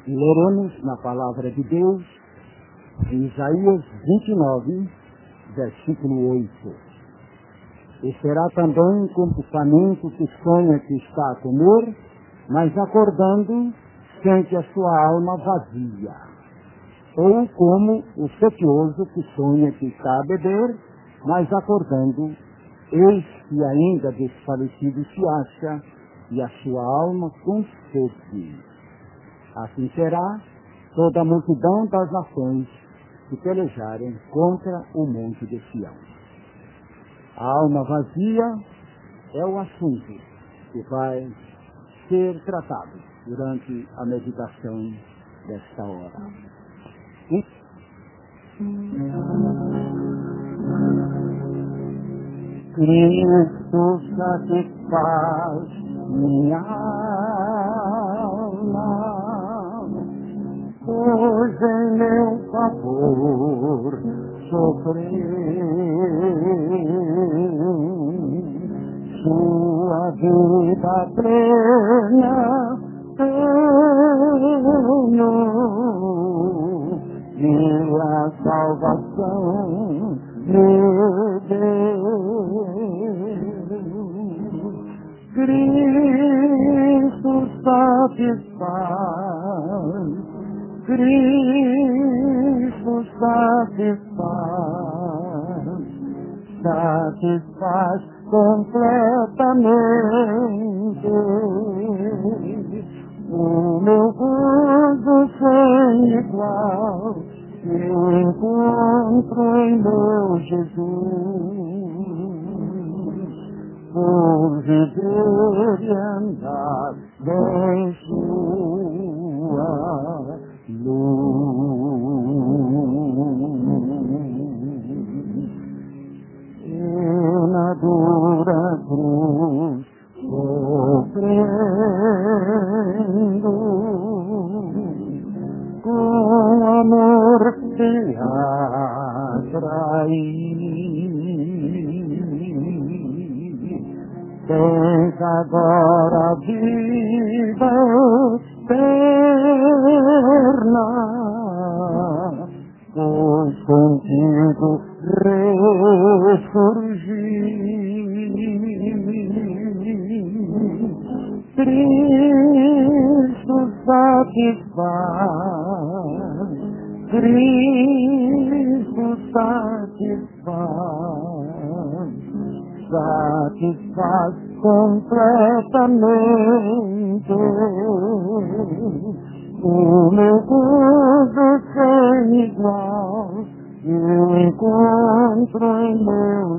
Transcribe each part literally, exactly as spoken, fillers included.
Leremos na palavra de Deus, em Isaías vinte e nove, versículo oito. E será também como o faminto que sonha que está a comer, mas acordando, sente a sua alma vazia. Ou como o sequioso que sonha que está a beber, mas acordando, eis que ainda desfalecido se acha, e a sua alma com sede. Assim será toda a multidão das nações que pelejarem contra o monte de Sião. A alma vazia é o assunto que vai ser tratado durante a meditação desta hora. E... Cristo satisfaz minha alma, pois em meu favor sofreu. Sua vida plena tenho, e a salvação meu Deus. Cristo satisfaz, Cristo satisfaz, satisfaz completamente o meu gozo sem igual que encontro em meu Jesus, por viver e andar em sua luz. E na dura cruz sofrendo, com amor te atraí. Tens agora a vida eterna, pois contigo ressurgi. Cristo satisfaz, Cristo satisfaz, satisfaz completamente o meu gozo sem igual eu encontro em meu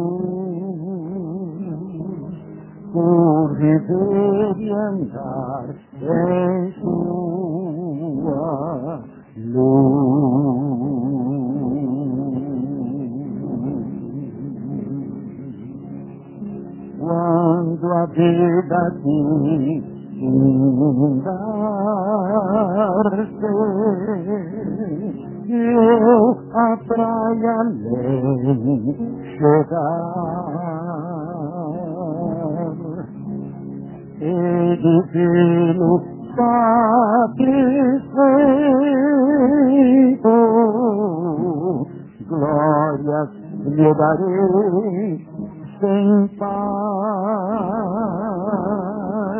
Jesus, por viver e andar em sua luz. Quando a vida te inundar-se, eu a praia além chegar, e divino satisfeito, glórias lhe darei sem par.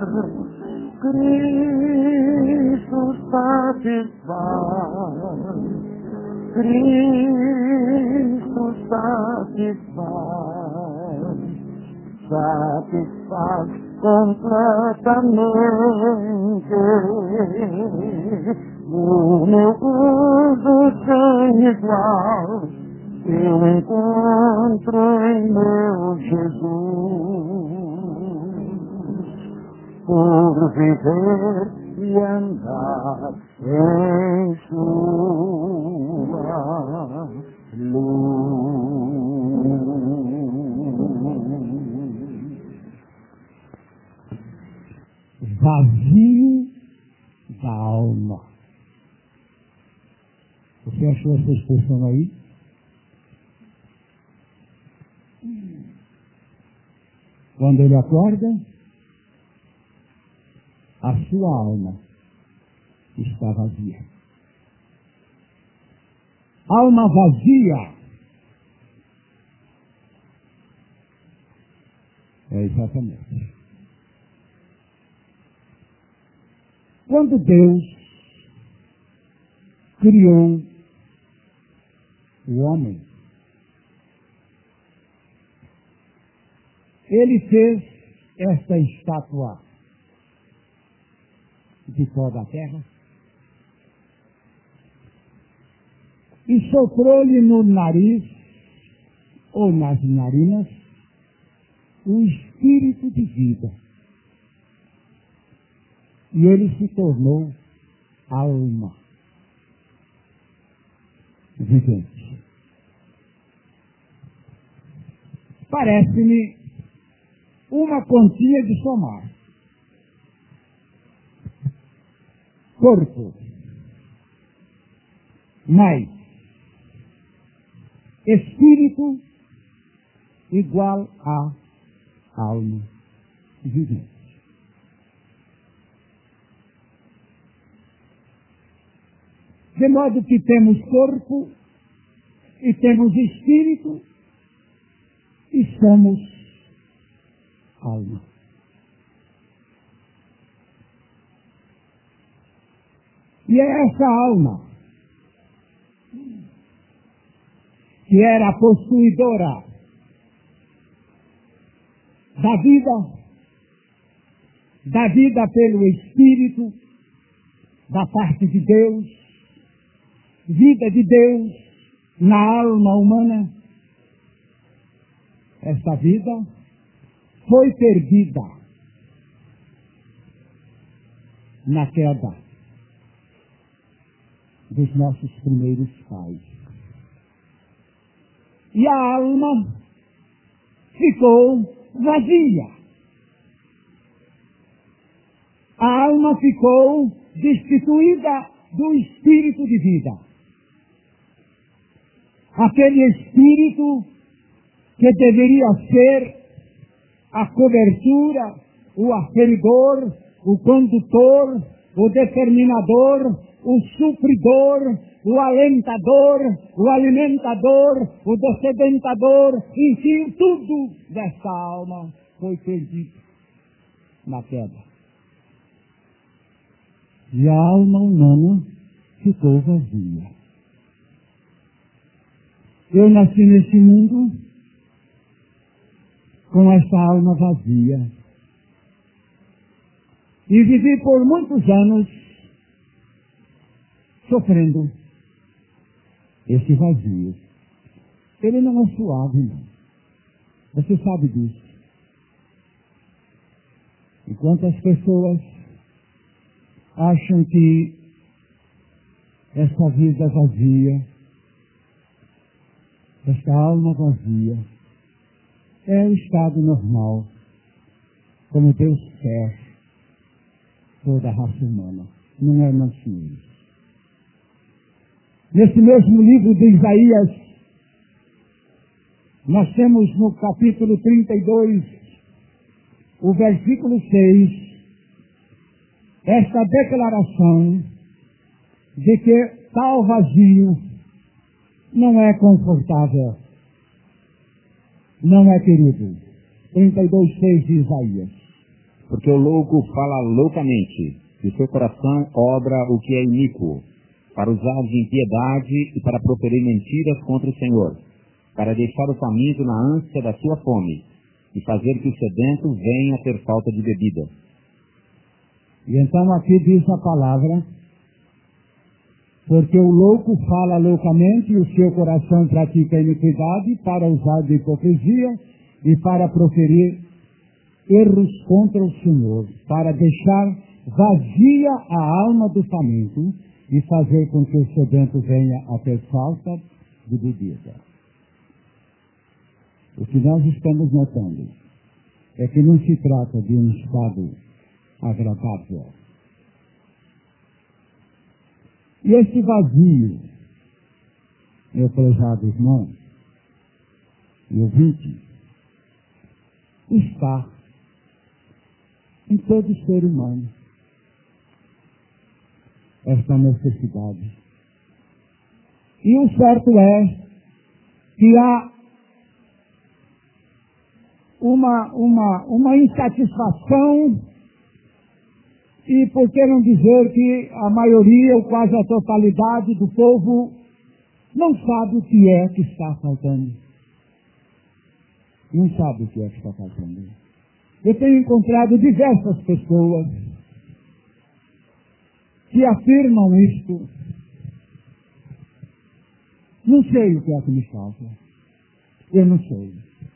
Cristo satisfaz, Cristo satisfaz, satisfaz completamente o meu gozo sem igual eu encontro em meu Jesus, por viver e andar em sua luz. Vazio da alma. Você achou essa expressão aí? Quando ele acorda, a sua alma está vazia. Alma vazia é exatamente. Quando Deus criou o homem, Ele fez esta estátua de pó da terra e soprou-lhe no nariz ou nas narinas o espírito de vida. E ele se tornou alma vivente. Parece-me uma continha de somar. Corpo mais espírito igual a alma vivente. De modo que temos corpo e temos espírito e somos alma. E é essa alma que era a possuidora da vida, da vida pelo Espírito, da parte de Deus, vida de Deus na alma humana. Esta vida foi perdida na queda dos nossos primeiros pais. E a alma ficou vazia. A alma ficou destituída do espírito de vida. Aquele espírito que deveria ser a cobertura, o aferidor, o condutor, o determinador, o supridor, o alentador, o alimentador, o descedentador, enfim, tudo desta alma foi perdido na queda. E a alma humana ficou vazia. Eu nasci neste mundo com essa alma vazia e vivi por muitos anos sofrendo esse vazio. Ele não é suave, não. Você sabe disso. Enquanto as pessoas acham que essa vida vazia, esta alma vazia, é o estado normal, como Deus quer toda a raça humana. Não é mais isso. Nesse mesmo livro de Isaías, nós temos no capítulo trinta e dois, o versículo seis, esta declaração de que tal vazio não é confortável, não é querido. trinta e dois, seis de Isaías. Porque o louco fala loucamente, e o seu coração obra o que é iníquo, para usar de impiedade e para proferir mentiras contra o Senhor, para deixar o faminto na ânsia da sua fome, e fazer que o sedento venha a ter falta de bebida. E então aqui diz a palavra, porque o louco fala loucamente e o seu coração pratica iniquidade para usar de hipocrisia e para proferir erros contra o Senhor, para deixar vazia a alma do faminto e fazer com que o sedento venha a ter falta de bebida. O que nós estamos notando é que não se trata de um estado agradável. E esse vazio, meu prezado irmão e ouvinte, está em todo ser humano. esta necessidade. E o certo é que há uma, uma, uma insatisfação e, por que não dizer que a maioria, ou quase a totalidade do povo, não sabe o que é que está faltando. Não sabe o que é que está faltando. Eu tenho encontrado diversas pessoas que afirmam isto. Não sei o que é que me falta. Eu não sei.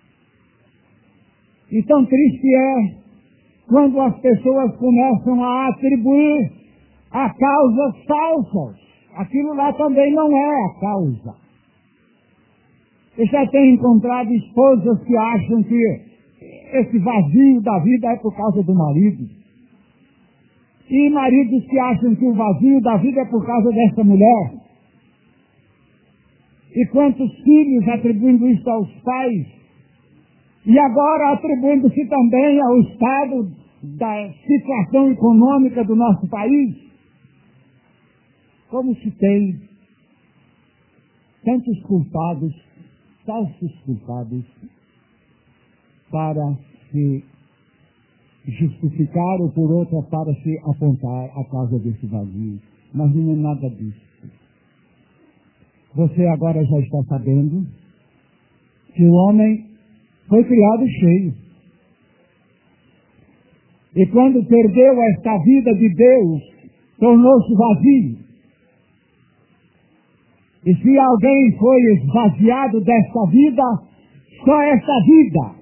E tão triste é quando as pessoas começam a atribuir a causas falsas. Aquilo lá também não é a causa. Eu já tenho encontrado esposas que acham que esse vazio da vida é por causa do marido. E maridos que acham que o vazio da vida é por causa dessa mulher. E quantos filhos atribuindo isso aos pais. E agora atribuindo-se também ao estado da situação econômica do nosso país. Como se tem tantos culpados, falsos culpados, para se justificar ou por outra para se apontar a causa desse vazio. Mas não é nada disso. Você agora já está sabendo que o homem foi criado cheio. E quando perdeu esta vida de Deus, tornou-se vazio. E se alguém foi esvaziado desta vida, só esta vida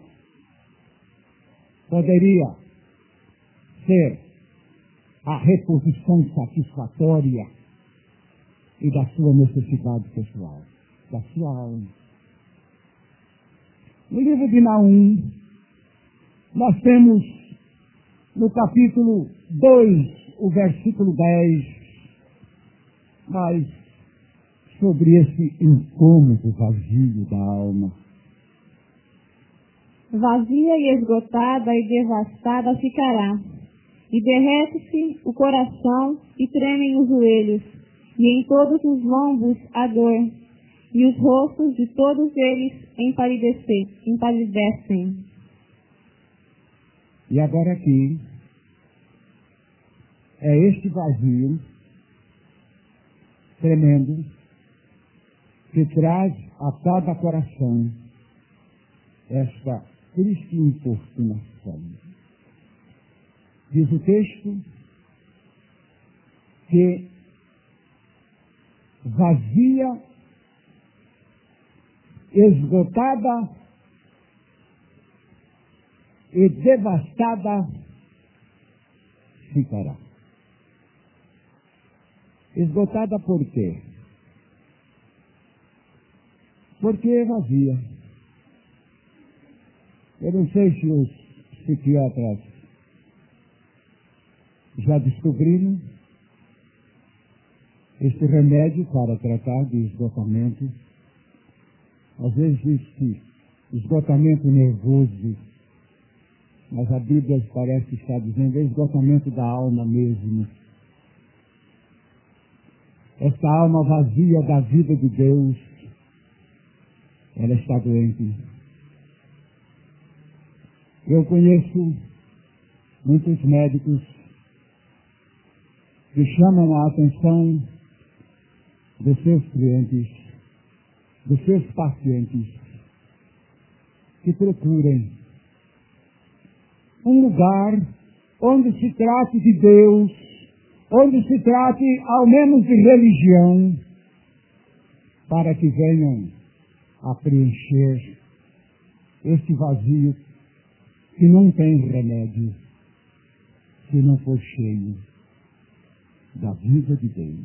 poderia ser a reposição satisfatória e da sua necessidade pessoal, da sua alma. No livro de Naum, nós temos no capítulo dois, o versículo dez, mas sobre esse incômodo vazio da alma. Vazia e esgotada e devastada ficará, e derrete-se o coração e tremem os joelhos, e em todos os lombos a dor, e os rostos de todos eles empalidecem. empalidecem. E agora aqui, é este vazio tremendo que traz a cada coração esta triste importunação. Diz o texto que vazia, esgotada e devastada ficará. Esgotada por quê? Porque é vazia. Eu não sei se os psiquiatras já descobriram este remédio para tratar de esgotamento. Às vezes diz que esgotamento nervoso, mas a Bíblia parece estar dizendo é esgotamento da alma mesmo. Esta alma vazia da vida de Deus, ela está doente. Eu conheço muitos médicos que chamam a atenção dos seus clientes, dos seus pacientes, que procurem um lugar onde se trate de Deus, onde se trate ao menos de religião, para que venham a preencher este vazio que não tem remédio, se não for cheio da vida de Deus.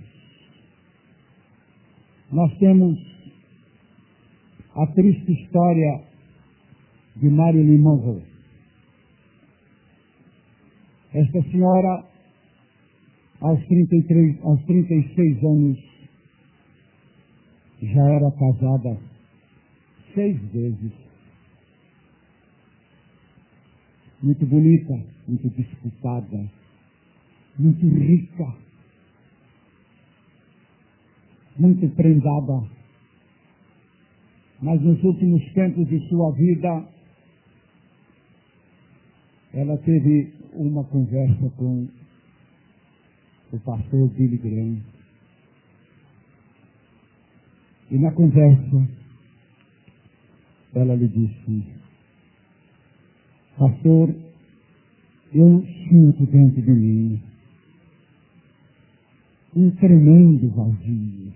Nós temos a triste história de Marilyn Monroe. Esta senhora, aos trinta e três, aos trinta e seis anos, já era casada seis vezes. Muito bonita, muito disputada, muito rica. muito prendada. Mas nos últimos tempos de sua vida, ela teve uma conversa com o pastor Billy Graham. E na conversa, ela lhe disse: pastor, eu sinto dentro de mim um tremendo vazio.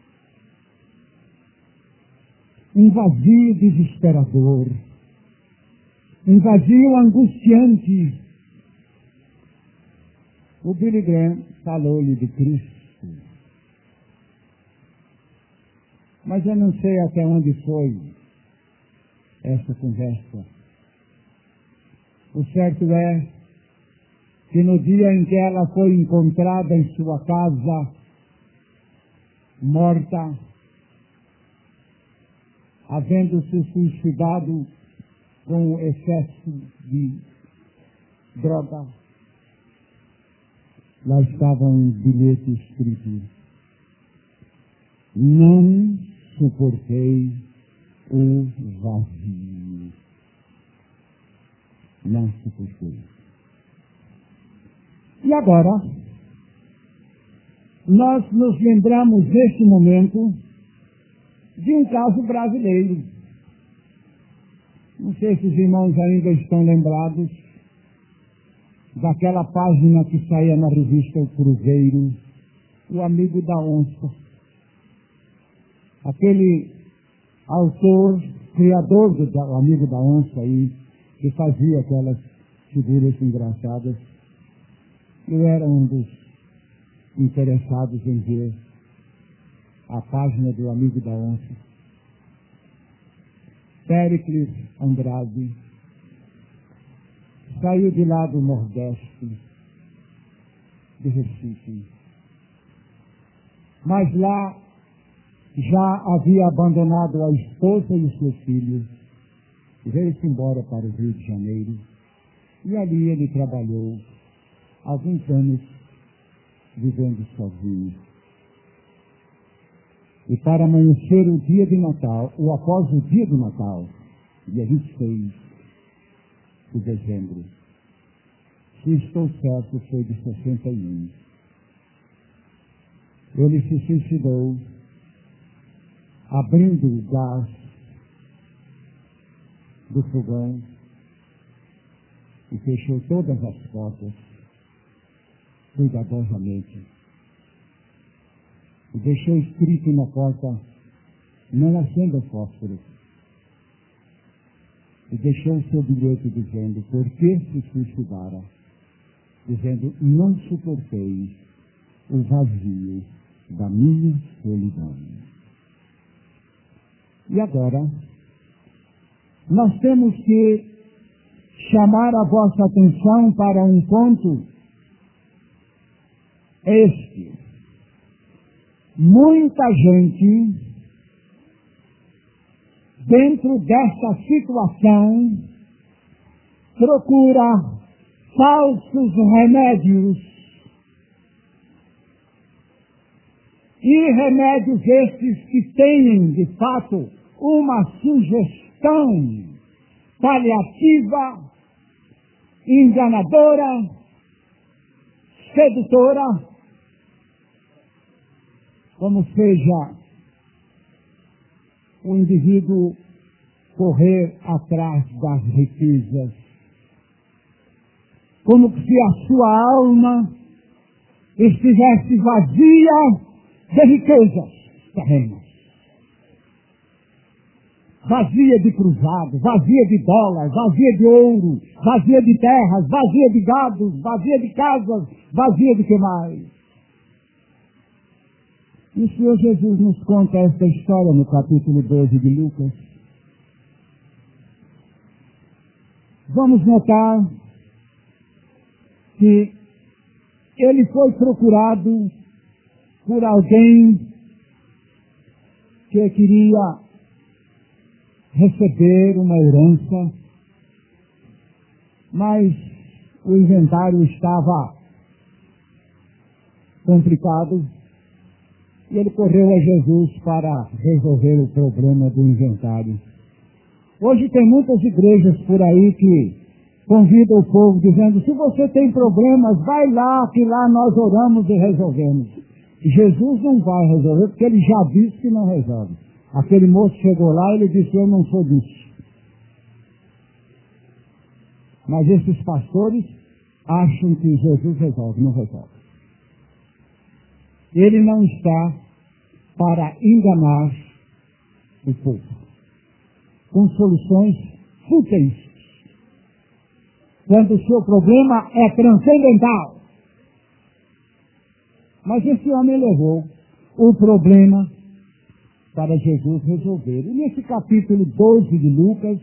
Um vazio desesperador. Um vazio angustiante. O Billy Graham falou-lhe de Cristo. Mas eu não sei até onde foi essa conversa. O certo é que no dia em que ela foi encontrada em sua casa, morta, havendo se suicidado com excesso de droga, lá estava um bilhete escrito: não suportei o vazio. Não suportei. E agora, nós nos lembramos neste momento de um caso brasileiro. Não sei se os irmãos ainda estão lembrados daquela página que saía na revista O Cruzeiro, O Amigo da Onça. Aquele autor, criador do da, o Amigo da Onça aí, que fazia aquelas figuras engraçadas. Eu era um dos interessados em ver a página do Amigo da Onça. Péricles Andrade saiu de lá do Nordeste, de Recife. Mas lá já havia abandonado a esposa e os seus filhos, veio-se embora para o Rio de Janeiro, e ali ele trabalhou alguns anos vivendo sozinho. E para amanhecer o dia de Natal, ou após o dia do Natal, dia vinte e seis de dezembro, se estou certo, foi de sessenta e um, ele se suicidou abrindo o gás do fogão e fechou todas as portas cuidadosamente. E deixou escrito na porta: não acenda fósforo. E deixou o seu bilhete dizendo: por que se suicidara? Dizendo: não suportei o vazio da minha solidão. E agora, nós temos que chamar a vossa atenção para um ponto este. Muita gente, dentro desta situação, procura falsos remédios. E remédios estes que têm, de fato, uma sugestão paliativa, enganadora, sedutora, como seja o indivíduo correr atrás das riquezas, como se a sua alma estivesse vazia de riquezas terrenas, vazia de cruzado, vazia de dólar, vazia de ouro, vazia de terras, vazia de gados, vazia de casas, vazia de que mais? E o Senhor Jesus nos conta esta história no capítulo doze de Lucas. Vamos notar que ele foi procurado por alguém que queria receber uma herança, mas o inventário estava complicado E ele correu a Jesus para resolver o problema do inventário. Hoje tem muitas igrejas por aí que convidam o povo dizendo, se você tem problemas, vai lá, que lá nós oramos e resolvemos. Jesus não vai resolver, porque ele já disse que não resolve. Aquele moço chegou lá e ele disse, eu não sou disso. Mas esses pastores acham que Jesus resolve, não resolve. Ele não está para enganar o povo com soluções fúteis, quando o seu problema é transcendental. Mas esse homem levou o problema para Jesus resolver. E nesse capítulo doze de Lucas,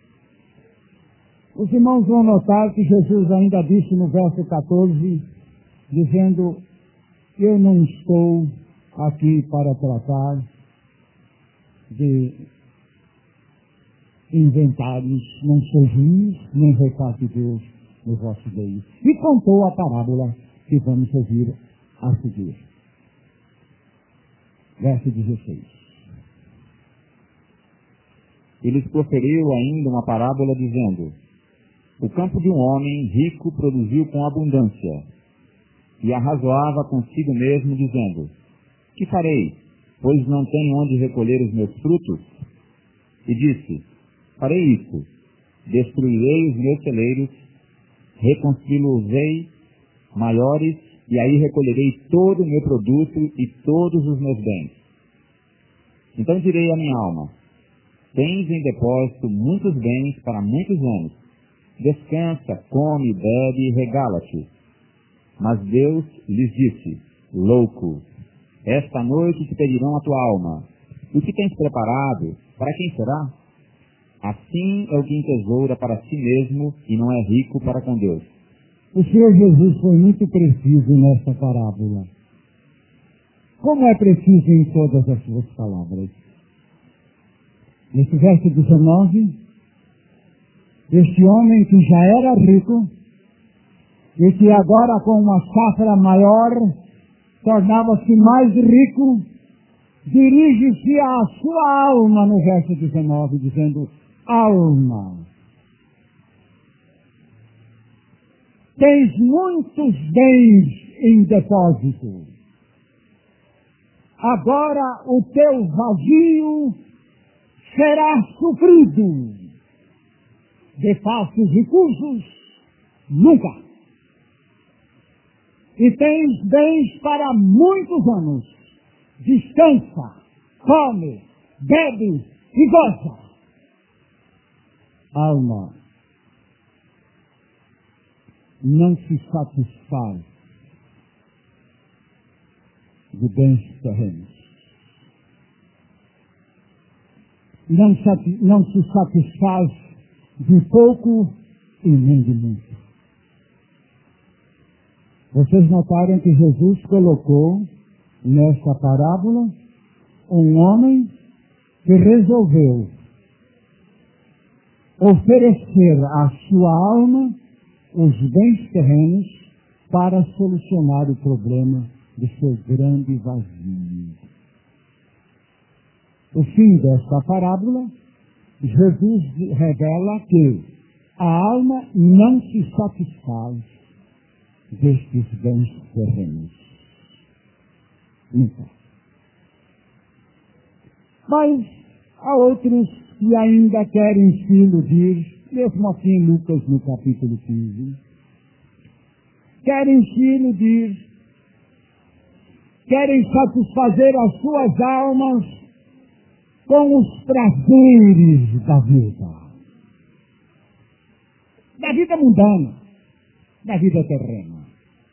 os irmãos vão notar que Jesus ainda disse no verso catorze, dizendo, eu não estou aqui para tratar de inventários, não sou juiz, nem reparte Deus no vosso meio. E contou a parábola que vamos ouvir a seguir. Verso dezesseis. Ele proferiu ainda uma parábola dizendo, o campo de um homem rico produziu com abundância, e arrazoava consigo mesmo, dizendo, que farei, pois não tenho onde recolher os meus frutos? E disse, farei isto, destruirei os meus celeiros, reconstruí-los-ei maiores, e aí recolherei todo o meu produto e todos os meus bens. Então direi à minha alma, tens em depósito muitos bens para muitos anos, descansa, come, bebe e regala-te. Mas Deus lhes disse, louco, esta noite te pedirão a tua alma. O que tens preparado, para quem será? Assim é o que entesoura para si mesmo e não é rico para com Deus. O Senhor Jesus foi muito preciso nessa parábola. Como é preciso em todas as suas palavras. Nesse verso dezenove, este homem que já era rico e que agora com uma safra maior tornava-se mais rico, dirige-se à sua alma no verso dezenove, dizendo, alma, tens muitos bens em depósito. Agora o teu vazio será suprido. De falsos recursos, nunca. E tens bens para muitos anos. Descansa, come, bebe e goza. Alma, não se satisfaz de bens terrenos. Não, não se satisfaz de pouco e nem de muito. Vocês notaram que Jesus colocou nessa parábola um homem que resolveu oferecer à sua alma os bens terrenos para solucionar o problema do seu grande vazio. O fim desta parábola, Jesus revela que a alma não se satisfaz destes bens terrenos. Nunca. Mas há outros que ainda querem se iludir, mesmo aqui em Lucas no capítulo quinze, querem se iludir, querem satisfazer as suas almas com os prazeres da vida. Da vida mundana, da vida terrena.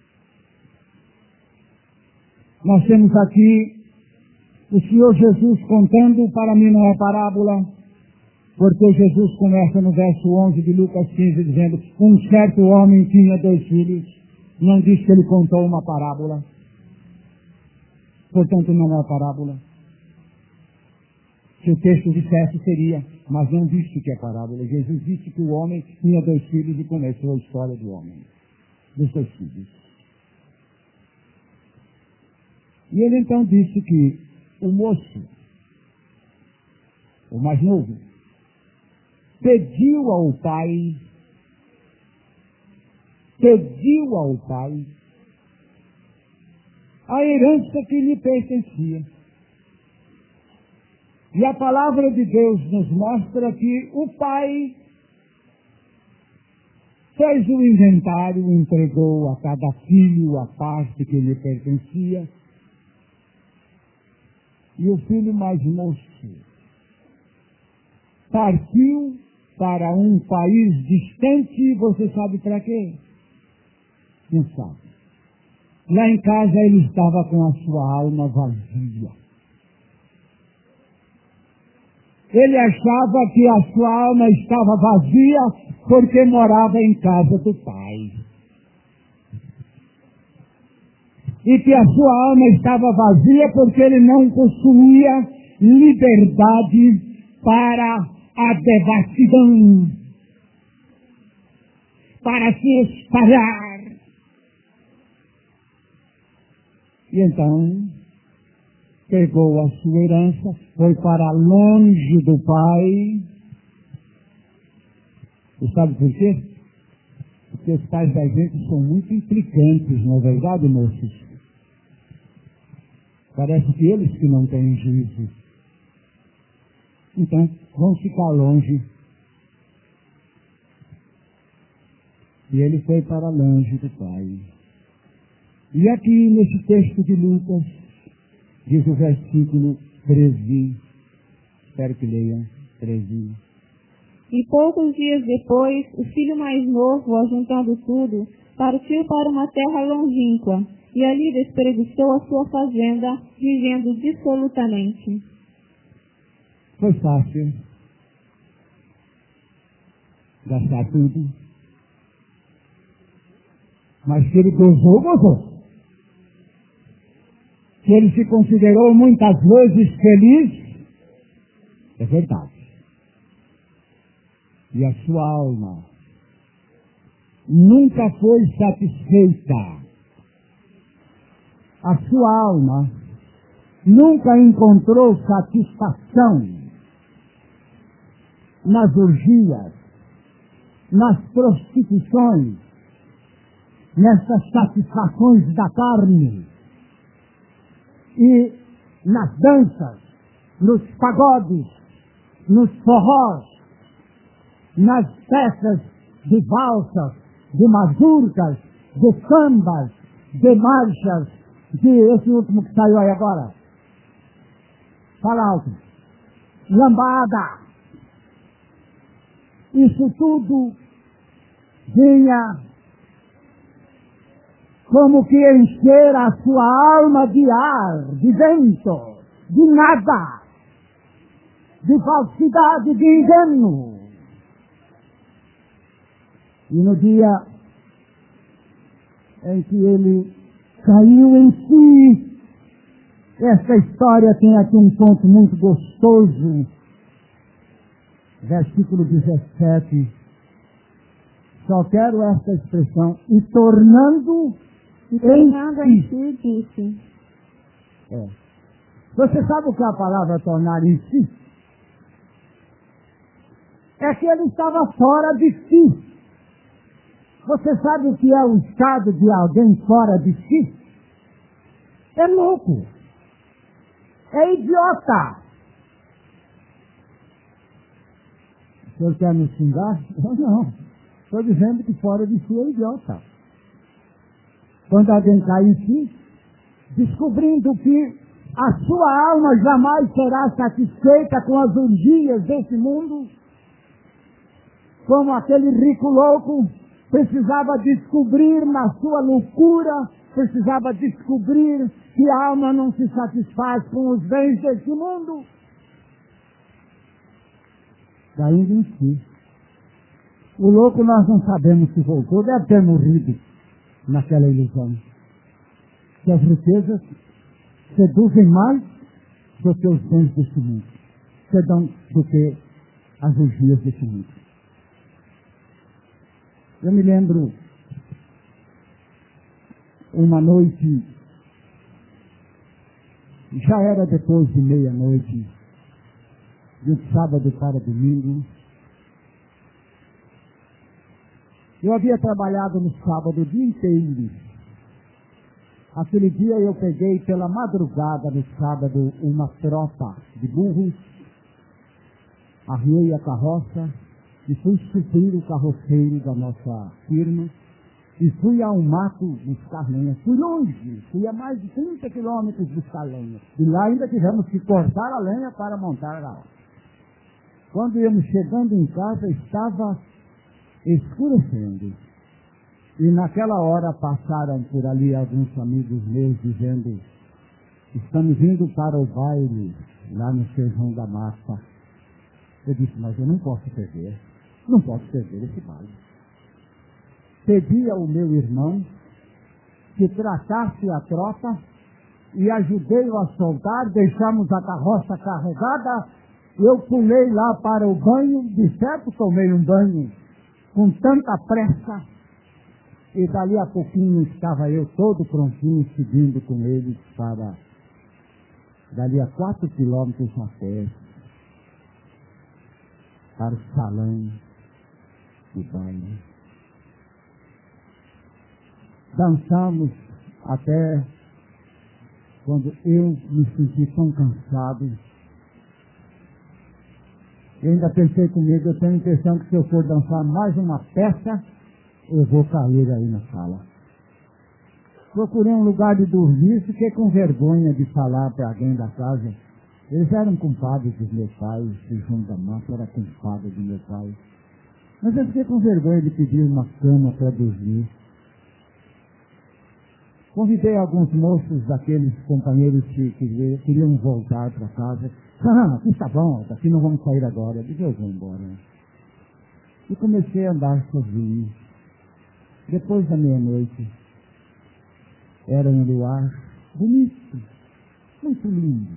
Nós temos aqui o Senhor Jesus contando, para mim não é parábola, porque Jesus começa no verso onze de Lucas quinze dizendo, um certo homem tinha dois filhos, não diz que ele contou uma parábola, portanto não é parábola. Se o texto dissesse seria, mas não disse que é parábola. Jesus disse que o homem tinha dois filhos e começou a história do homem, dos dois filhos. E ele então disse que o moço, o mais novo, pediu ao pai, pediu ao pai a herança que lhe pertencia. E a palavra de Deus nos mostra que o pai fez o inventário, entregou a cada filho a parte que lhe pertencia. E o filho mais moço partiu para um país distante, você sabe para quê? Não sabe. Lá em casa ele estava com a sua alma vazia. Ele achava que a sua alma estava vazia porque morava em casa do pai. E que a sua alma estava vazia porque ele não possuía liberdade para a devassidão, para se espalhar. E então, pegou a sua herança, foi para longe do pai. E sabe por quê? Porque os pais da gente são muito implicantes, não é verdade, moços? Parece que eles que não têm juízo. Então, vão ficar longe. E ele foi para longe do pai. E aqui, nesse texto de Lucas, diz o versículo treze, espero que leiam, treze. E poucos dias depois, o filho mais novo, ajuntando tudo, partiu para uma terra longínqua, e ali desperdiçou a sua fazenda, vivendo dissolutamente. Foi fácil gastar tudo, mas que ele gozou, gozou. Que ele se considerou muitas vezes feliz, é verdade. E a sua alma nunca foi satisfeita. A sua alma nunca encontrou satisfação nas orgias, nas prostituições, nessas satisfações da carne. E nas danças, nos pagodes, nos forrós, nas peças de valsas, de mazurcas, de sambas, de marchas, de esse último que saiu aí agora. Fala alto. Lambada. Isso tudo vinha como que encher a sua alma de ar, de vento, de nada, de falsidade, de engano. E no dia em que ele caiu em si, esta história tem aqui um ponto muito gostoso, versículo dezessete, só quero esta expressão, e tornando E tornando em em si. si, disse. É. Você sabe o que é a palavra tornar em si? É que ele estava fora de si. Você sabe o que é o estado de alguém fora de si? É louco. É idiota. O senhor quer me xingar? Eu não. Estou dizendo que fora de si é idiota. Quando alguém cai em si, descobrindo que a sua alma jamais será satisfeita com as orgias desse mundo, como aquele rico louco precisava descobrir na sua loucura, precisava descobrir que a alma não se satisfaz com os bens desse mundo, caindo em si. O louco nós não sabemos se voltou, deve ter morrido naquela ilusão. Que as riquezas seduzem mais do que os bens deste mundo, sedam do que as orgias deste mundo. Eu me lembro uma noite Já era depois de meia-noite, de um sábado para domingo. Eu havia trabalhado no sábado o dia inteiro. Aquele dia eu peguei pela madrugada no sábado uma tropa de burros, arriei a carroça e fui suprir o carroceiro da nossa firma e fui ao mato buscar lenha. Fui longe, fui a mais de trinta quilômetros buscar lenha. E lá ainda tivemos que cortar a lenha para montar a obra. Quando íamos chegando em casa, estava escurecendo. E naquela hora passaram por ali alguns amigos meus dizendo: estamos indo para o baile lá no Seu João da Mata. Eu disse: mas eu não posso perder, não posso perder esse baile. Pedi ao meu irmão que tratasse a tropa e ajudei-o a soltar, deixamos a carroça carregada, eu pulei lá para o banho, de certo tomei um banho com tanta pressa, e dali a pouquinho estava eu todo prontinho, seguindo com eles para, dali a quatro quilômetros a pé, para o salão de banho. Dançamos até quando eu me senti tão cansado. Eu ainda pensei comigo, eu tenho a impressão que se eu for dançar mais uma peça, eu vou cair aí na sala. Procurei um lugar de dormir, fiquei com vergonha de falar para alguém da casa. Eles eram compadres dos meus pais, o João da Mata era compadre do meu pai. Mas eu fiquei com vergonha de pedir uma cama para dormir. Convidei alguns moços daqueles companheiros que, que queriam voltar para casa. Ah, aqui está bom, daqui não vamos sair agora. Eu disse: eu vou embora. E comecei a andar sozinho. Depois da meia-noite, era um luar bonito, muito lindo.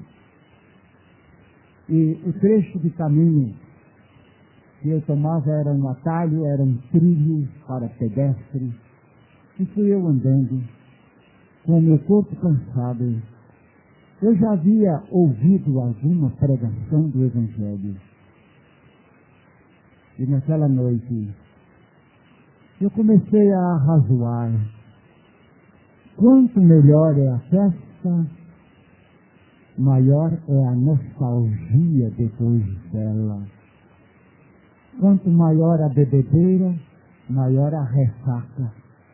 E o trecho de caminho que eu tomava era um atalho, era um trilho para pedestre. E fui eu andando, com o meu corpo cansado. Eu já havia ouvido alguma pregação do Evangelho. E naquela noite, eu comecei a arrazoar. Quanto melhor é a festa, maior é a nostalgia depois dela. Quanto maior a bebedeira, maior a ressaca.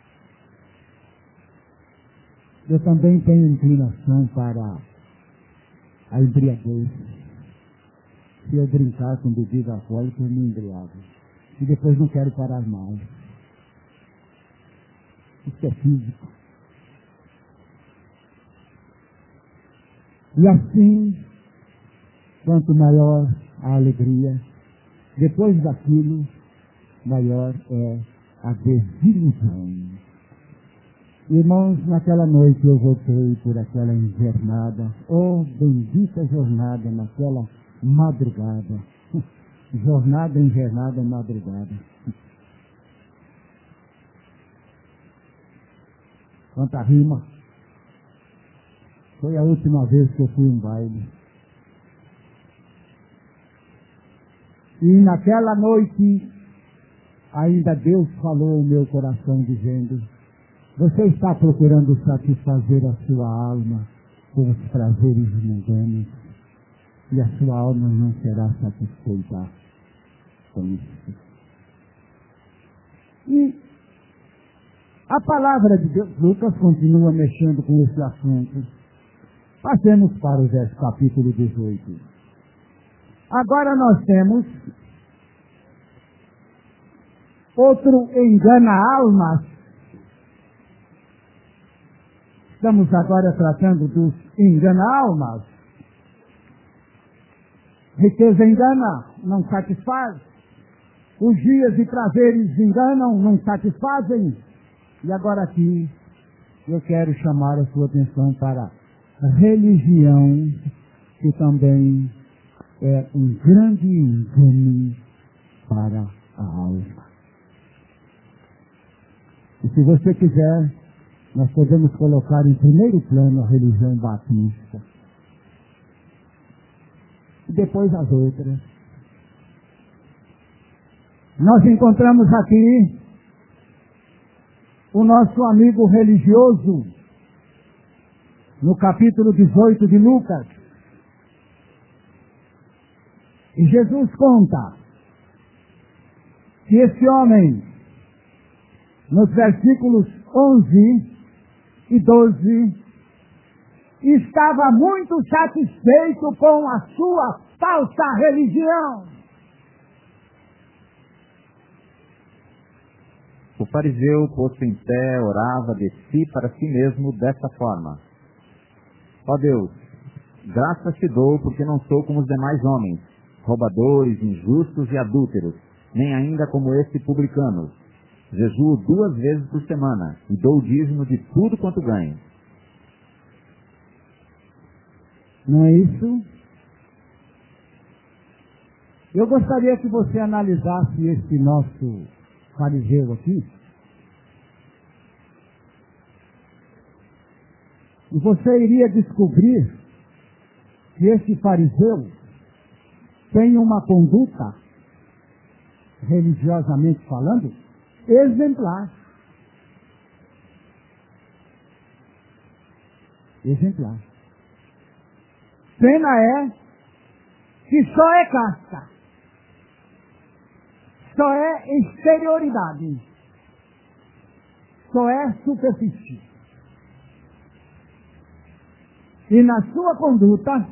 Eu também tenho inclinação para a embriaguez. Se eu brincar com bebida alcoólica, eu me embriago. E depois não quero parar mais. Isso é físico. E assim, quanto maior a alegria, depois daquilo, maior é a desilusão. Irmãos, naquela noite eu voltei por aquela invernada, oh bendita jornada, naquela madrugada, jornada, invernada, madrugada. Quanta rima! Foi a última vez que eu fui em baile. E naquela noite, ainda Deus falou ao meu coração dizendo: você está procurando satisfazer a sua alma com os prazeres mundanos, e a sua alma não será satisfeita com isso. E a palavra de Deus, Lucas continua mexendo com esse assunto. Passemos para o verso capítulo dezoito. Agora nós temos outro engana-almas. Estamos agora tratando dos engana-almas. Riqueza engana, não satisfaz. Os dias e prazeres enganam, não satisfazem. E agora aqui eu quero chamar a sua atenção para a religião, que também é um grande engano para a alma. E se você quiser, nós podemos colocar em primeiro plano a religião batista. e depois as outras. Nós encontramos aqui o nosso amigo religioso, no capítulo dezoito de Lucas. E Jesus conta que esse homem, nos versículos onze e doze, estava muito satisfeito com a sua falsa religião. O fariseu, posto em pé, orava de si para si mesmo desta forma: Ó Deus, graças te dou porque não sou como os demais homens, roubadores, injustos e adúlteros, nem ainda como este publicano. Jejuo duas vezes por semana e dou o dízimo de tudo quanto ganho. Não é isso? Eu gostaria que você analisasse esse nosso fariseu aqui. E você iria descobrir que esse fariseu tem uma conduta, religiosamente falando, exemplar. Exemplar. Pena é que só é casca, só é exterioridade, só é superfície. E na sua conduta,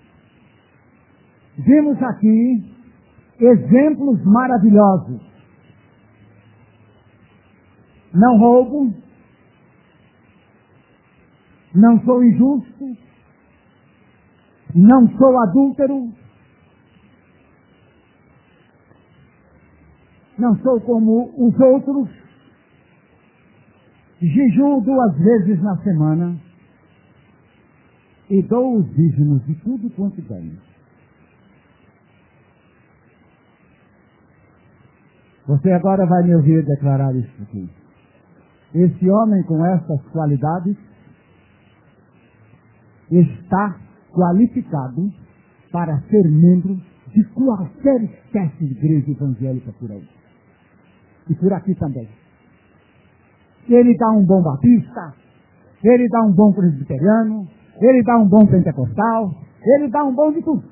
vimos aqui exemplos maravilhosos. Não roubo, não sou injusto, não sou adúltero, não sou como os outros, jejuo duas vezes na semana e dou os dízimos de tudo quanto ganho. Você agora vai me ouvir declarar isso aqui. Esse homem com essas qualidades está qualificado para ser membro de qualquer espécie de igreja evangélica por aí. E por aqui também. Ele dá um bom batista, ele dá um bom presbiteriano, ele dá um bom pentecostal, ele dá um bom de tudo.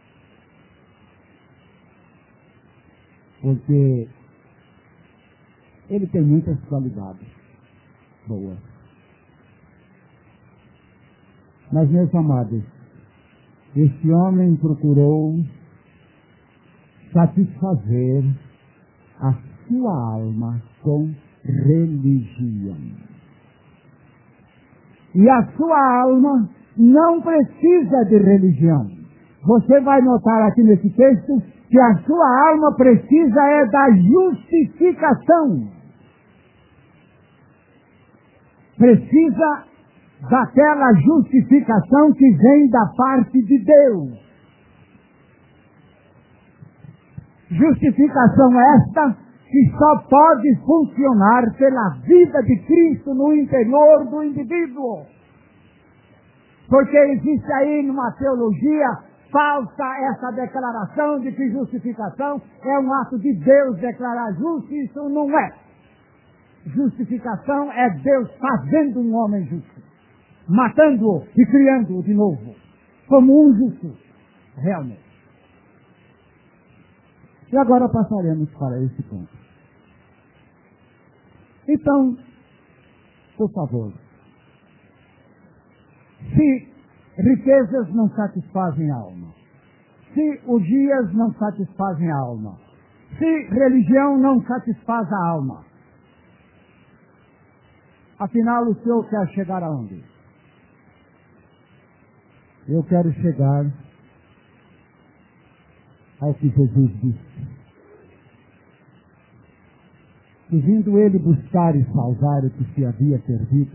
Porque ele tem muitas qualidades boas. Mas, meus amados, esse homem procurou satisfazer a sua alma com religião. E a sua alma não precisa de religião. Você vai notar aqui nesse texto que a sua alma precisa é da justificação. Precisa daquela justificação que vem da parte de Deus. Justificação esta que só pode funcionar pela vida de Cristo no interior do indivíduo. Porque existe aí numa teologia falsa essa declaração de que justificação é um ato de Deus declarar justo, e isso não é. Justificação é Deus fazendo um homem justo, matando-o e criando-o de novo, como um justo, realmente. E agora passaremos para esse ponto. Então, por favor, se riquezas não satisfazem a alma, se orgias não satisfazem a alma, se religião não satisfaz a alma, afinal o Senhor quer chegar aonde? Eu quero chegar ao que Jesus disse. E vindo ele buscar e salvar o que se havia perdido,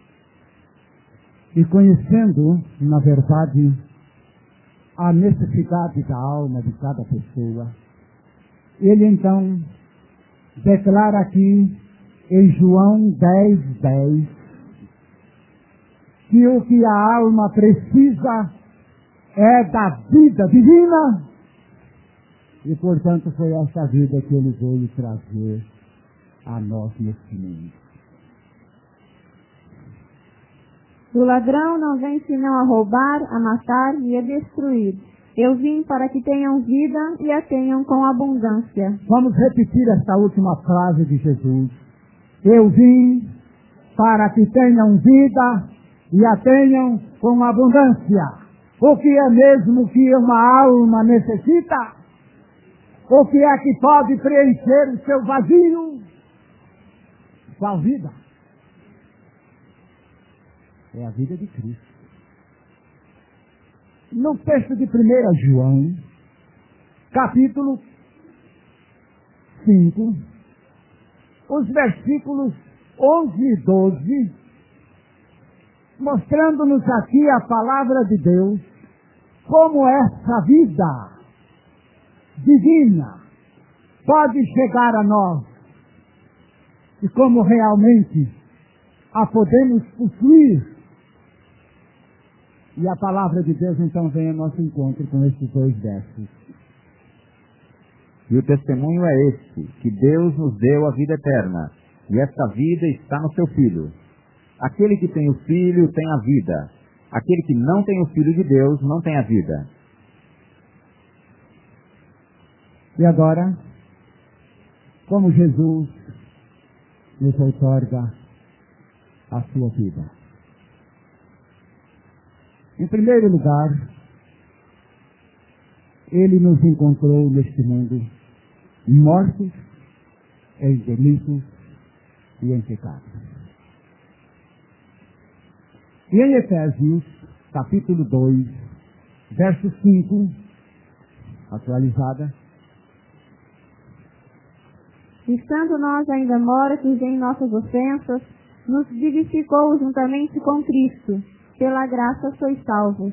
e conhecendo, na verdade, a necessidade da alma de cada pessoa, ele então declara aqui em João dez, dez, que o que a alma precisa é da vida divina, e portanto foi essa vida que ele veio trazer a nós neste mundo. O ladrão não vem senão a roubar, a matar e a destruir. Eu vim para que tenham vida e a tenham com abundância. Vamos repetir esta última frase de Jesus. Eu vim para que tenham vida e a tenham com abundância. O que é mesmo que uma alma necessita? O que é que pode preencher o seu vazio? Qual vida? É a vida de Cristo. No texto de primeira João, capítulo cinco, os versículos onze e doze, mostrando-nos aqui a palavra de Deus, como essa vida divina pode chegar a nós e como realmente a podemos possuir. E a palavra de Deus então vem ao nosso encontro com esses dois versos. E o testemunho é este, que Deus nos deu a vida eterna, e esta vida está no seu Filho. Aquele que tem o Filho tem a vida. Aquele que não tem o Filho de Deus não tem a vida. E agora, como Jesus nos outorga a sua vida? Em primeiro lugar, Ele nos encontrou neste mundo mortos em delitos e em pecados. E em Efésios, capítulo dois, verso cinco, atualizada. Estando nós ainda mortos em nossas ofensas, nos vivificou juntamente com Cristo. Pela graça sois salvos.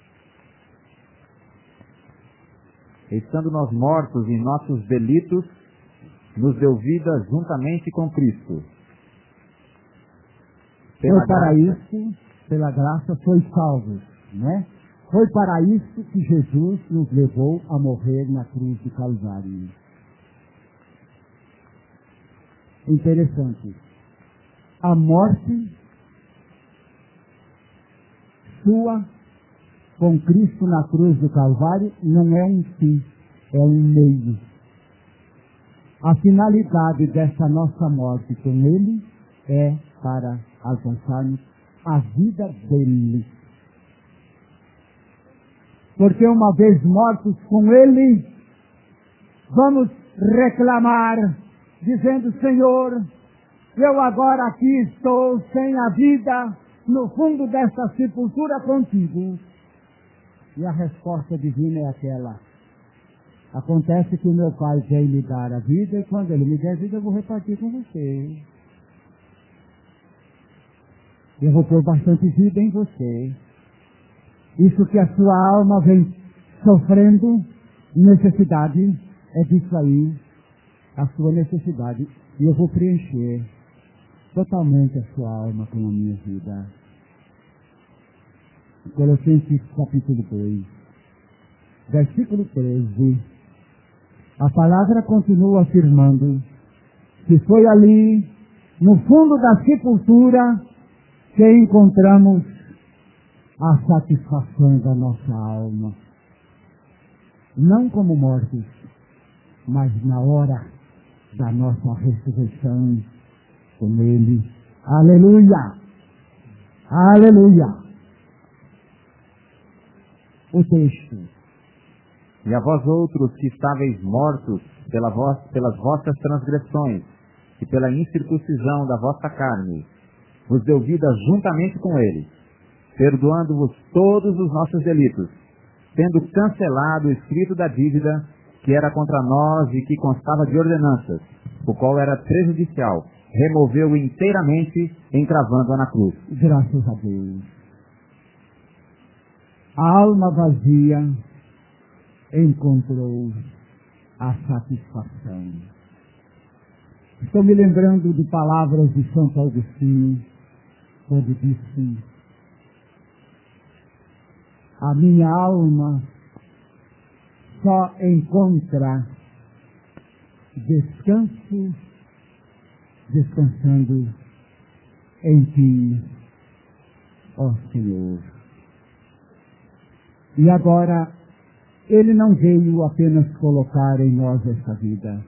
Estando nós mortos em nossos delitos, nos deu vida juntamente com Cristo. Foi para isso, pela graça, sois salvos, né? Foi para isso que Jesus nos levou a morrer na cruz de Calvário. Interessante. A morte sua com Cristo na cruz do Calvário não é um fim, é um meio. A finalidade dessa nossa morte com Ele é para alcançarmos a vida dele. Porque uma vez mortos com Ele, vamos reclamar, dizendo: Senhor, eu agora aqui estou sem a vida, no fundo desta sepultura contigo. E a resposta divina é aquela: acontece que meu Pai veio me dar a vida, e quando Ele me der a vida, eu vou repartir com você. Eu vou pôr bastante vida em você. Isso que a sua alma vem sofrendo necessidade, é disso aí, a sua necessidade. E eu vou preencher totalmente a sua alma com a minha vida. Colossenses capítulo dois, versículo treze. A palavra continua afirmando que foi ali, no fundo da sepultura, que encontramos a satisfação da nossa alma. Não como mortos, mas na hora da nossa ressurreição com Ele. Aleluia! Aleluia! O texto. E a vós outros que estáveis mortos pela vos, pelas vossas transgressões e pela incircuncisão da vossa carne, vos deu vida juntamente com Ele, perdoando-vos todos os nossos delitos, tendo cancelado o escrito da dívida que era contra nós e que constava de ordenanças, o qual era prejudicial, removeu-o inteiramente, encravando-a na cruz. Graças a Deus. A alma vazia encontrou a satisfação. Estou me lembrando de palavras de Santo Agostinho, quando disse: a minha alma só encontra descanso, descansando em Ti, ó Senhor. E agora, Ele não veio apenas colocar em nós essa vida.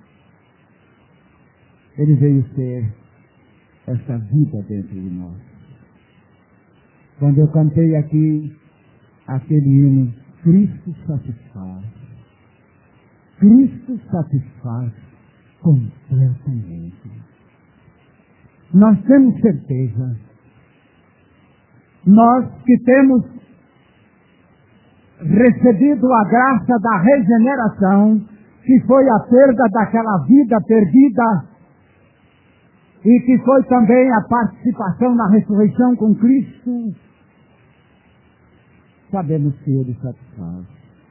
Ele veio ser essa vida dentro de nós. Quando eu cantei aqui aquele hino, Cristo satisfaz. Cristo satisfaz completamente. Nós temos certeza. Nós que temos recebido a graça da regeneração, que foi a perda daquela vida perdida, e que foi também a participação na ressurreição com Cristo, sabemos que Ele satisfaz.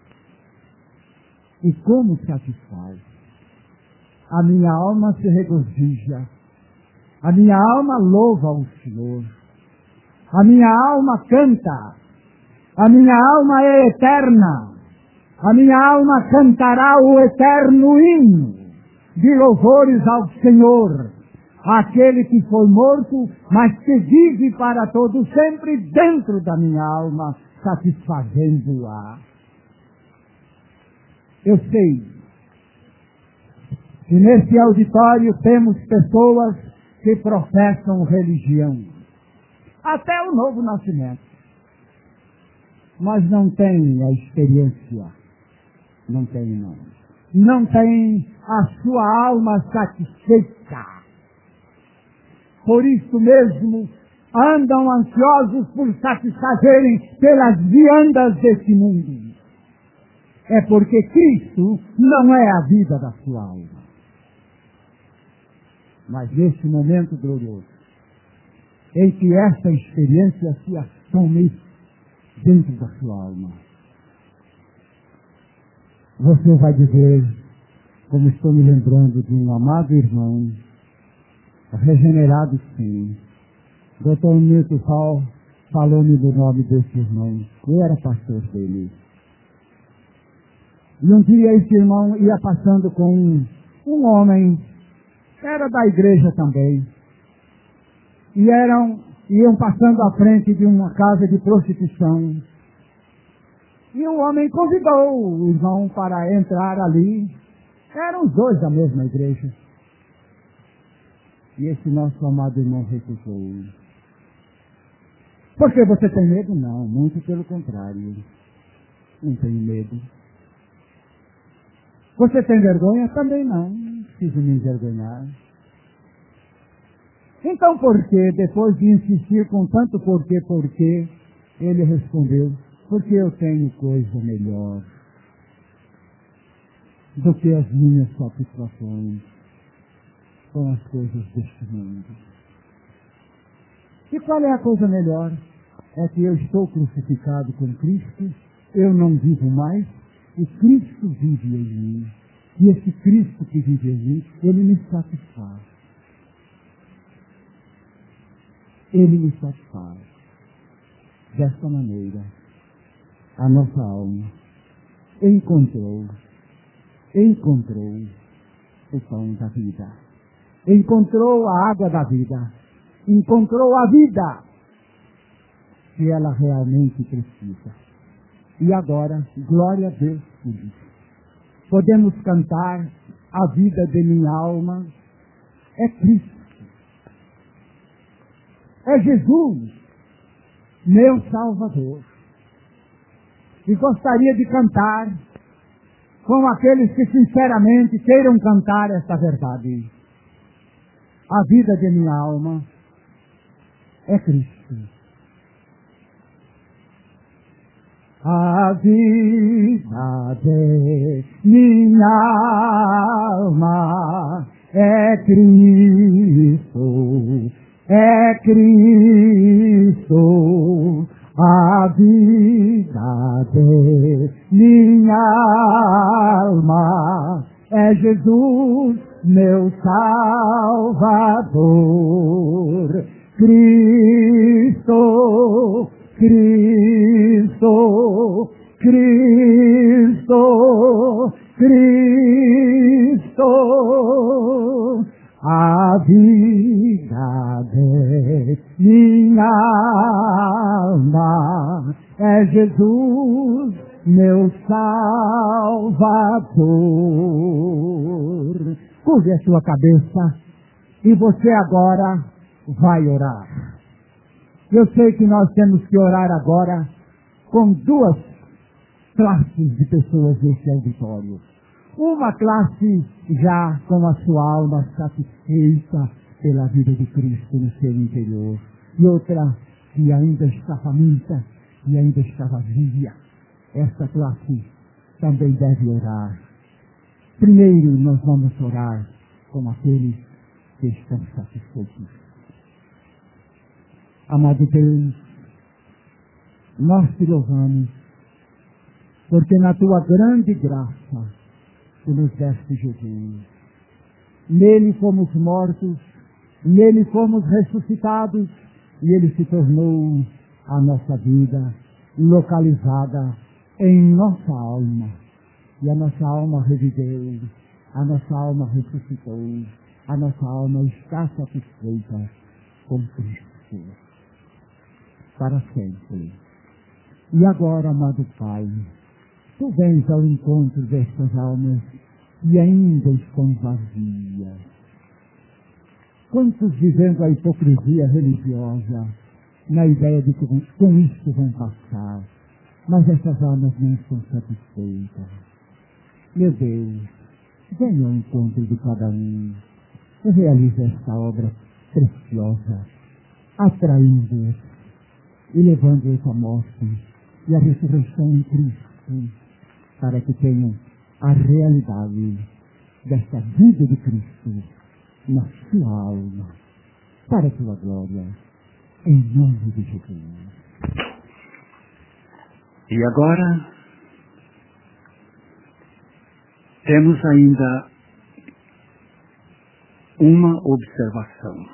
E como satisfaz? A minha alma se regozija, a minha alma louva o Senhor, a minha alma canta, a minha alma é eterna, a minha alma cantará o eterno hino de louvores ao Senhor, aquele que foi morto, mas que vive para todo sempre dentro da minha alma, satisfazendo-a. Eu sei que nesse auditório temos pessoas que professam religião, até o novo nascimento, mas não têm a experiência, não tem não, não tem a sua alma satisfeita. Por isso mesmo, andam ansiosos por satisfazerem pelas viandas desse mundo. É porque Cristo não é a vida da sua alma. Mas nesse momento glorioso, em que essa experiência se assume dentro da sua alma, você vai dizer, como estou me lembrando de um amado irmão, regenerado sim. doutor Milton Hall falou-me do nome desse irmão. Eu era pastor dele. E um dia esse irmão ia passando com um, um homem, era da igreja também. E eram, iam passando à frente de uma casa de prostituição. E o homem convidou o irmão para entrar ali. Eram os dois da mesma igreja. E esse nosso amado irmão recusou. Por que você tem medo? Não, muito pelo contrário. Não tenho medo. Você tem vergonha? Também não. Não preciso me envergonhar. Então por que, depois de insistir com tanto porquê, porquê, ele respondeu, porque eu tenho coisa melhor do que as minhas satisfações com as coisas deste mundo. E qual é a coisa melhor? É que eu estou crucificado com Cristo, eu não vivo mais, e Cristo vive em mim. E esse Cristo que vive em mim, Ele me satisfaz. Ele me satisfaz. Desta maneira, a nossa alma encontrou, encontrou o pão da vida. Encontrou a água da vida. Encontrou a vida que ela realmente precisa. E agora, glória a Deus por isso. Podemos cantar a vida de minha alma. É Cristo. É Jesus, meu Salvador. E gostaria de cantar com aqueles que sinceramente queiram cantar esta verdade. A vida de minha alma é Cristo. A vida de minha alma é Cristo, é Cristo. A vida de minha alma é Jesus, meu Salvador. Cristo, Cristo, Cristo, Cristo, a vida de minha alma é Jesus, meu Salvador. Curve a sua cabeça e você agora vai orar. Eu sei que nós temos que orar agora com duas classes de pessoas nesse auditório. Uma classe já com a sua alma satisfeita pela vida de Cristo no seu interior. E outra que ainda está faminta e ainda está vazia. Essa classe também deve orar. Primeiro nós vamos orar com aqueles que estão satisfeitos. Amado Deus, nós te louvamos, porque na tua grande graça tu nos deste Jesus. Nele fomos mortos, nele fomos ressuscitados, e ele se tornou a nossa vida localizada em nossa alma. E a nossa alma reviveu, a nossa alma ressuscitou, a nossa alma está satisfeita com Cristo para sempre. E agora, amado Pai, tu vens ao encontro destas almas que ainda estão vazias. Quantos vivendo a hipocrisia religiosa, na ideia de que com isto vão passar, mas essas almas não estão satisfeitas. Meu Deus, venha ao encontro de cada um e realize esta obra preciosa, atraindo-os e levando-os à morte e à ressurreição em Cristo, para que tenham a realidade desta vida de Cristo na sua alma, para a tua glória, em nome de Jesus. E agora, temos ainda uma observação.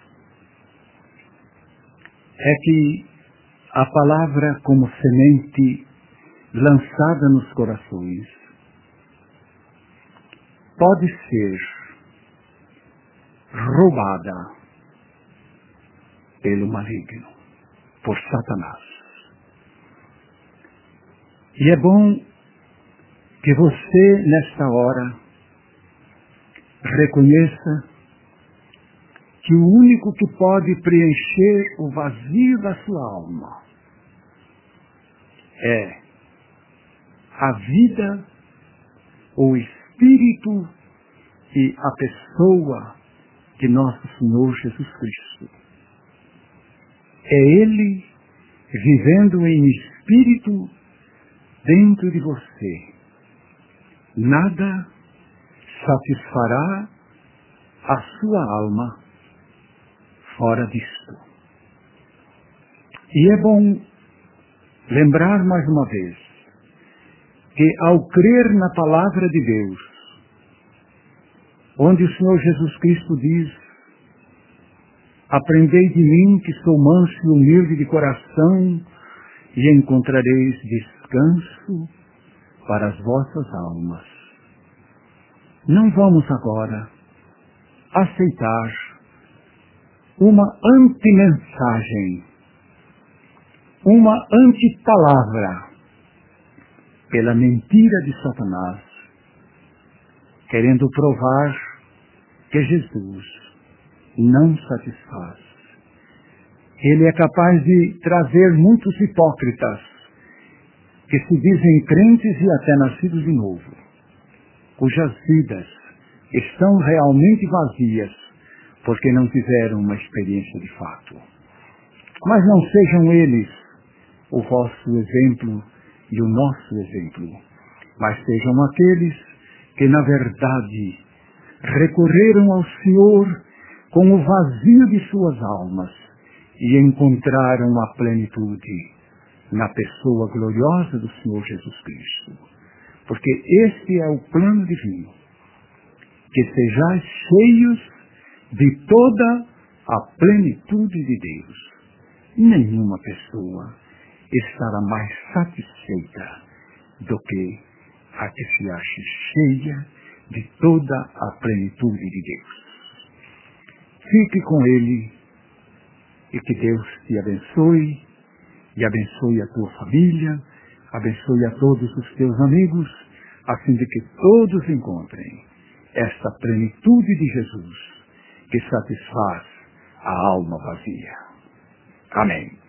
É que a palavra como semente lançada nos corações pode ser roubada pelo maligno, por Satanás. E é bom que você, nesta hora, reconheça que o único que pode preencher o vazio da sua alma é a vida, o Espírito e a pessoa de nosso Senhor Jesus Cristo. É Ele vivendo em Espírito dentro de você. Nada satisfará a sua alma fora disto. E é bom lembrar mais uma vez que ao crer na palavra de Deus, onde o Senhor Jesus Cristo diz: aprendei de mim que sou manso e humilde de coração, e encontrareis descanso para as vossas almas. Não vamos agora aceitar uma antimensagem, uma antipalavra pela mentira de Satanás, querendo provar que Jesus não satisfaz. Ele é capaz de trazer muitos hipócritas que se dizem crentes e até nascidos de novo, cujas vidas estão realmente vazias porque não tiveram uma experiência de fato. Mas não sejam eles o vosso exemplo e o nosso exemplo, mas sejam aqueles que na verdade recorreram ao Senhor com o vazio de suas almas e encontraram a plenitude na pessoa gloriosa do Senhor Jesus Cristo. Porque este é o plano divino, que sejais cheios de toda a plenitude de Deus. Nenhuma pessoa estará mais satisfeita do que a que se ache cheia de toda a plenitude de Deus. Fique com Ele e que Deus te abençoe e abençoe a tua família, abençoe a todos os teus amigos, a fim de que todos encontrem esta plenitude de Jesus que satisfaz a alma vazia. Amém.